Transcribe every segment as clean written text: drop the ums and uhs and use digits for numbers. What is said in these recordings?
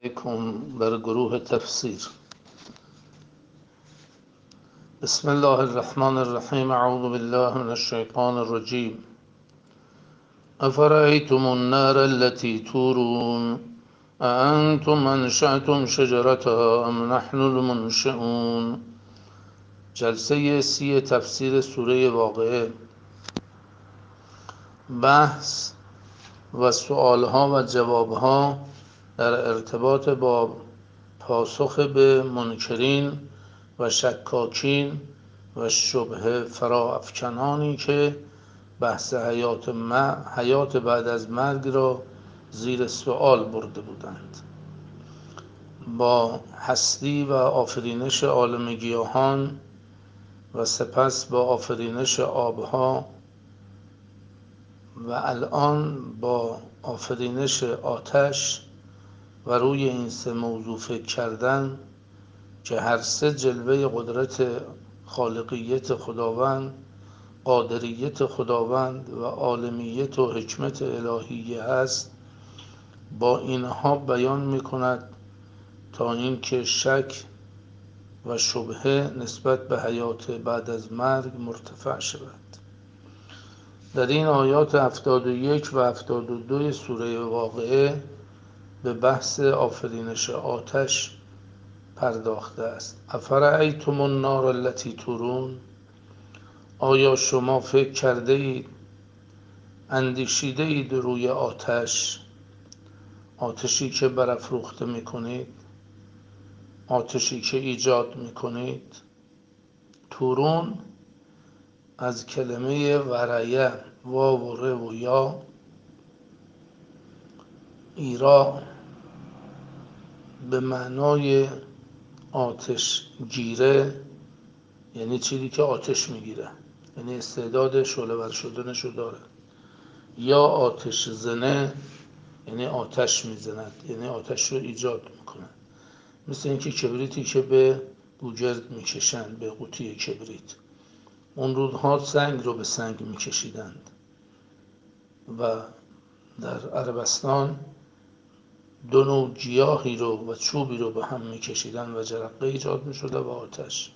در گروه تفسیر. بسم الله الرحمن الرحیم. اعوذ بالله من الشیطان الرجیم. افرأیتم النار التي تورون اانتم انشأتم شجرتها ام نحن المنشئون. جلسه 30 تفسیر سوره واقعه. بحث و سؤالها و جوابها در ارتباط با پاسخ به منکرین و شکاکین و شبهه فراافکنانی که بحث حیات بعد از مرگ را زیر سؤال برده بودند. با هستی و آفرینش عالم گیاهان و سپس با آفرینش آبها و الان با آفرینش آتش و روی این سه موضوع فکر کردن که هر سه جلوه قدرت خالقیت خداوند، قادریت خداوند و عالمیت و حکمت الهیه است، با اینها بیان می‌کند تا اینکه شک و شبهه نسبت به حیات بعد از مرگ مرتفع شود. در این آیات 71 و 72 سوره واقعه به بحث آفرینش آتش پرداخته است. افرأیتم النار التي تورون، آیا شما فکر کرده اید، اندیشیده اید روی آتشی که برافروخته میکنید، آتشی که ایجاد میکنید. تورون از کلمه ورعیه، واو و ر و یا، ایرا به معنای آتش گیره، یعنی چیزی که آتش میگیره، یعنی استعداد شعله‌ور شدنشو داره. یا آتش زنه، یعنی آتش میزند، یعنی آتش رو ایجاد میکنه. مثل اینکه کبریتی که به بوجرد میکشن، به قوطی کبریت. اون روزها سنگ رو به سنگ میکشیدند و در عربستان دو نوع گیاهی رو و چوبی رو به هم میکشیدن و جرقه ایجاد میشده و آتش.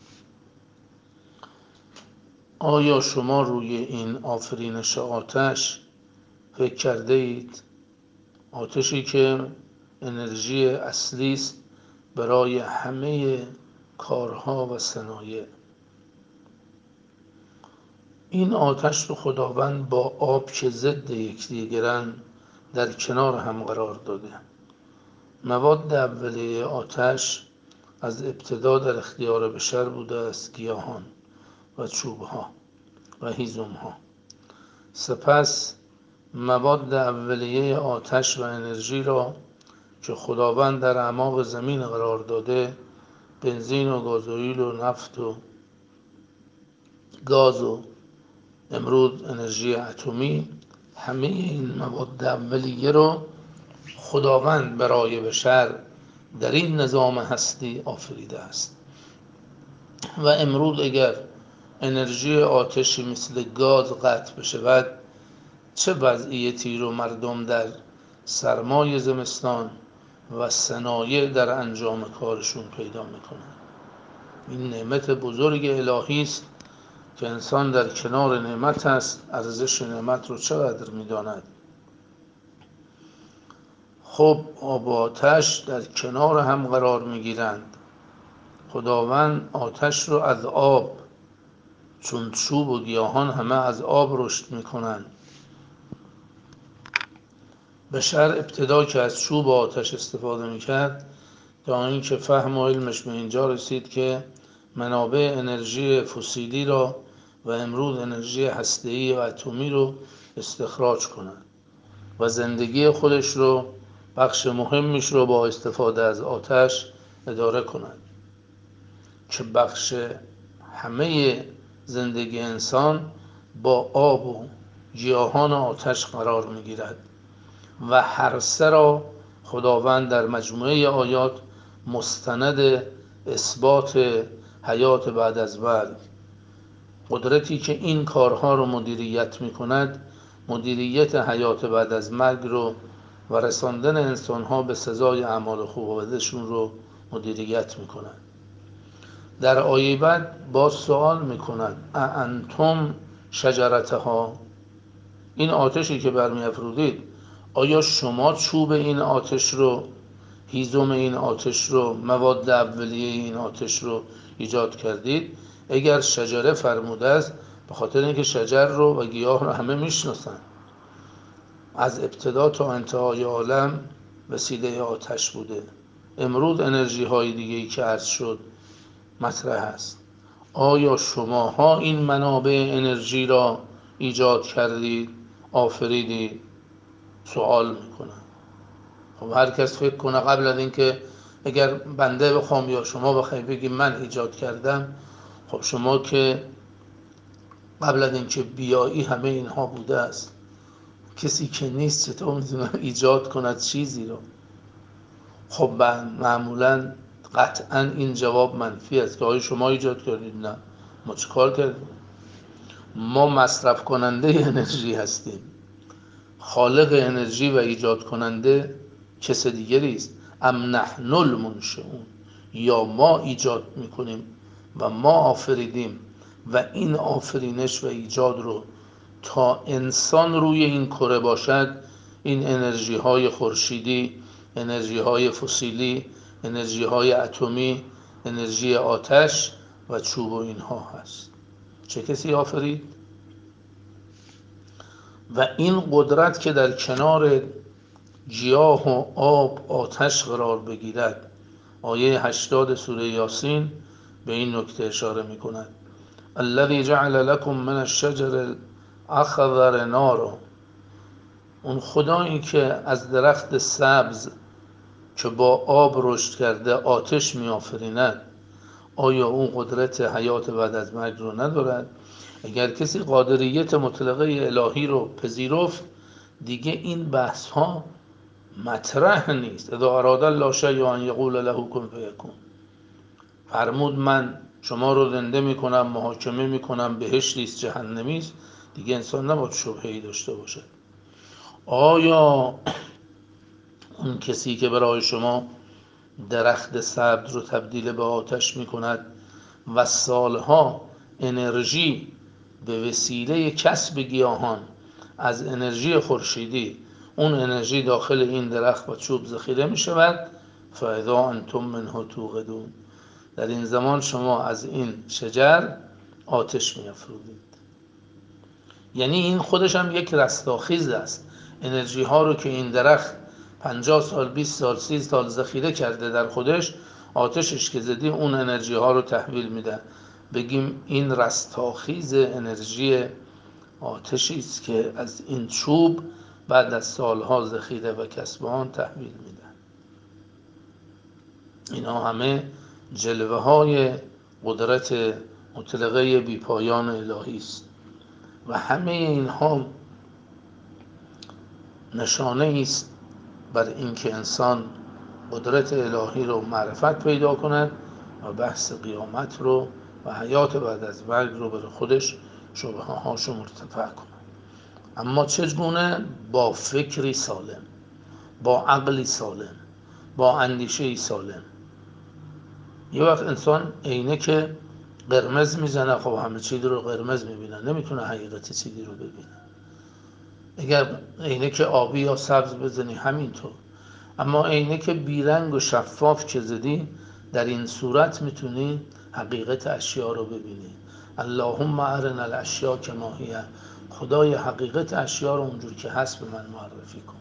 آیا شما روی این آفرینش آتش فکر کرده اید؟ آتشی که انرژی اصلی است برای همه کارها و صنایع. این آتش رو خداوند با آب که ضد یکدیگرن در کنار هم قرار داده. مواد اولیه آتش از ابتدا در اختیار بشر بوده است، گیاهان و چوبها و هیزمها. سپس مواد اولیه آتش و انرژی را که خداوند در اعماق زمین قرار داده، بنزین و گازوئیل و نفت و گاز و امروز انرژی اتمی، همه این مواد اولیه رو خداوند برای بشر در این نظام هستی آفریده است. و امروز اگر انرژی آتشی مثل گاز قطع بشود، چه وضعیتی رو مردم در سرمای زمستان و صنایع در انجام کارشون پیدا میکنن؟ این نعمت بزرگ الهی است که انسان در کنار نعمت است. ارزش نعمت رو چقدر میداند؟ خب آب و آتش در کنار هم قرار میگیرند. خداوند آتش رو از آب، چون چوب و گیاهان همه از آب رشد میکنند، بشر ابتدا که از چوب و آتش استفاده میکرد تا اینکه فهم و علمش به اینجا رسید که منابع انرژی فسیلی را و امروز انرژی هسته‌ای و اتمی رو استخراج کنند و زندگی خودش رو، بخش مهمش رو با استفاده از آتش اداره کنند که بخش همه زندگی انسان با آب و گیاهان آتش قرار میگیرد. و هر سه را خداوند در مجموعه آیات مستند اثبات حیات بعد از مرگ، قدرتی که این کارها رو مدیریت میکند، مدیریت حیات بعد از مرگ رو و رساندن انسانها به سزای اعمال خوب و بدشون رو مدیریت میکنن. در آیه بعد باز سوال میکنن اانتم شجرتها، این آتشی که برمی‌افروزید آیا شما چوب این آتش رو، هیزم این آتش رو، مواد اولیه این آتش رو ایجاد کردید؟ اگر شجره فرموده است به خاطر اینکه شجر رو و گیاه رو همه میشناسن، از ابتدا تا انتهای عالم وسیله آتش بوده. امروز انرژی های دیگه‌ای که عرض شد مطرح است. آیا شماها این منابع انرژی را ایجاد کردید، آفریدید؟ سوال میکنن. خب هر کس فکر کنه قبل از اینکه اگر بنده بخوام یا شما بخوای بگیم من ایجاد کردم، خب شما که قبل از اینکه بیایی همه اینها بوده است. کسی که نیست چطور میتونه ایجاد کند چیزی رو؟ خب معمولا قطعا این جواب منفی است که آیا شما ایجاد کردید؟ نه، ما چه کار کردیم؟ ما مصرف کننده انرژی هستیم. خالق انرژی و ایجاد کننده کس دیگری است. ام نحن المنشئون، یا ما ایجاد میکنیم و ما آفریدیم و این آفرینش و ایجاد رو تا انسان روی این کره باشد، این انرژی های خورشیدی، انرژی های فسیلی، انرژی های اتمی، انرژی آتش و چوب و اینها هست. چه کسی آفرید؟ و این قدرت که در کنار گیاه و آب آتش قرار بگیرد، آیه 80 سوره یاسین به این نکته اشاره می کند. الذی جعل لكم من الشجر الاخضر نارا، اون خدایی که از درخت سبز که با آب رشد کرده آتش می آفریند، آیا اون قدرت حیات بعد از مرگ رو ندارد؟ اگر کسی قادریت مطلقه الهی رو پذیرفت، دیگه این بحث ها مطرح نیست. اذا اراد الله شیئا ان یقول له کن فیکون. فرمود من شما رو زنده میکنم، محاکمه میکنم، بهشتی است جهنمی است، دیگه انسان نباید شبهه‌ای داشته باشه. آیا اون کسی که برای شما درخت سبز رو تبدیل به آتش میکند و سالها انرژی به وسیله کسب گیاهان از انرژی خورشیدی، اون انرژی داخل این درخت و چوب ذخیره می شود، فاذا انتم منه توقدون، در این زمان شما از این شجر آتش می افروزید. یعنی این خودش هم یک رستاخیز است. انرژی ها رو که این درخت 50 سال 20 سال 30 سال ذخیره کرده در خودش، آتشش که زدی اون انرژی ها رو تحویل میده. بگیم این رستاخیز انرژی آتشی است که از این چوب بعد از سالها ذخیره و کسب آن تحویل میده. اینا همه جلوه های قدرت مطلقه بیپایان الهی است و همه اینها نشانه است بر اینکه انسان قدرت الهی رو معرفت پیدا کند و بحث قیامت رو و حیات بعد از مرگ رو بر خودش شبهه هاشو مرتفع کند. اما چگونه؟ با فکری سالم، با عقلی سالم، با اندیشه‌ای سالم. یه وقت انسان عینک قرمز میزنه، خب همه چیز رو قرمز میبینه، نمیتونه حقیقت چیزی رو ببینه. اگر عینک آبی یا سبز بزنی همینطور. اما عینک بیرنگ و شفاف که زدی، در این صورت میتونی حقیقت اشیا رو ببینی. اللهم ارنا الاشیاء کما هی، خدای حقیقت اشیا رو اونجور که هست به من معرفی کن.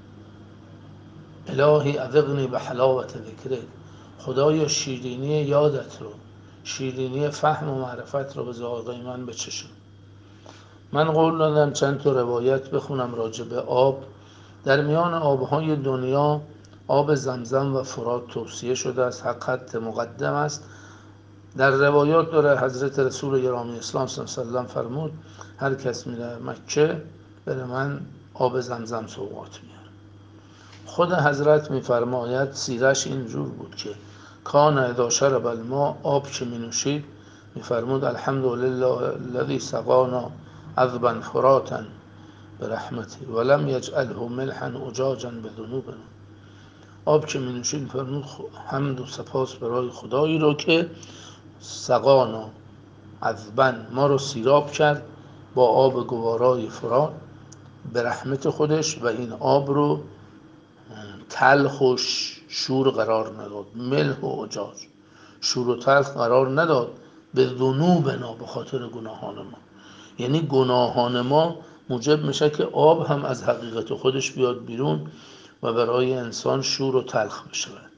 الهی اذقنی به حلاوت ذکرک، خدایا شیرینی یادت رو، شیرینی فهم و معرفت رو به ذائقه من بچشون. من قول دادم چند تا روایت بخونم راجع به آب. در میان آبهای دنیا آب زمزم و فرات توصیه شده است، حق خط مقدم است. در روایات داره حضرت رسول گرامی اسلام صلی الله علیه و سلم فرمود هر کس میره مکه بره من آب زمزم سوغات میاره. خود حضرت میفرماید سیرش اینجور بود که کان اذا شرب الماء، آب که می نوشید میفرمود الحمدلله الذی سقانا عذبا فراتا برحمته ولم یجعله ملحا اجاجا بذنوبنا. آب که می نوشیم فرمود حمد و سپاس برای خدایی رو که سقانا عذبا، ما رو سیراب کرد با آب گوارای فرات به رحمت خودش و این آب رو تلخ و شور قرار نداد، ملح و اجاج، شور و تلخ قرار نداد، به ذنوبنا، به خاطر گناهان ما. یعنی گناهان ما موجب میشه که آب هم از حقیقت خودش بیاد بیرون و برای انسان شور و تلخ بشود.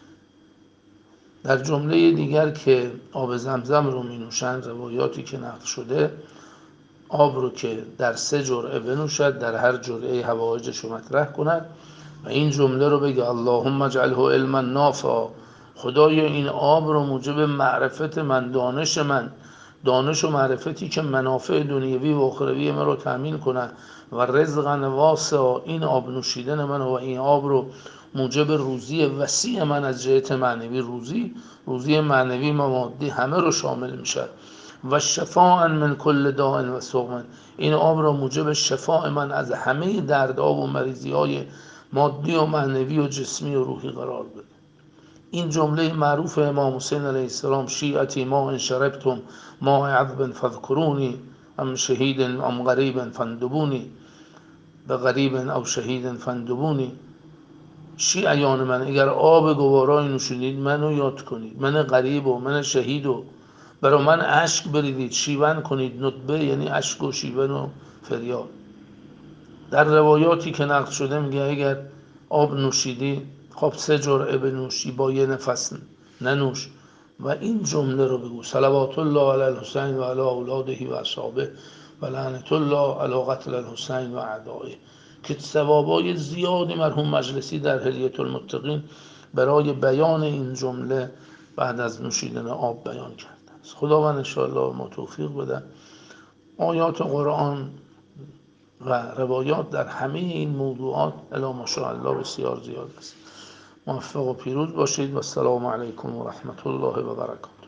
در جمله دیگر که آب زمزم رو می نوشند، روایاتی که نقل شده، آب رو که در 3 جرعه بنوشد، در هر جرعه حوایجش رو مطرح کند و این جمله رو بگه اللهم اجعله علما نافعا، خدای این آب رو موجب معرفت من، دانش و معرفتی که منافع دنیوی و اخروی من رو تامین کنه، و رزقا واسعا، این آب نوشیدن من و این آب رو موجب روزی وسیع من از جهت معنوی، روزی معنوی و مادی همه رو شامل میشه، و شفاء من کل داء و سقم، این آب را موجب شفاء من از همه دردها و مریضی های مادی و معنوی و جسمی و روحی قرار بده. این جمله معروف امام حسین علیه السلام، شیعتی ما ان شربتم ماء عذب فاذکرونی ام شهید ام غریب فاندبونی، به غریب او شهید فاندبونی، شیعیان من اگر آب گوارای نوشیدید منو یاد کنید، من غریب و من شهید و برای من اشک بریدید، شیون کنید، ندبه یعنی اشک و شیون و فریاد. در روایاتی که نقل شده میگه اگر آب نوشیدی خب 3 جرعه بنوشی، با یه نفس ننوش و این جمله رو بگو صلوات الله علی الحسین و علی اولاده و اصحابه و لعنت الله علی قتل الحسین و اعدائه، که ثوابای زیادی مرحوم مجلسی در حلیة المتقین برای بیان این جمله بعد از نوشیدن آب بیان کرده است. خداوند انشاءالله ما توفیق بده. آیات قرآن و روایات در همه این موضوعات الی ماشاءالله بسیار زیاد است. موفق و پیروز باشید و السلام علیکم و رحمت الله و برکاته.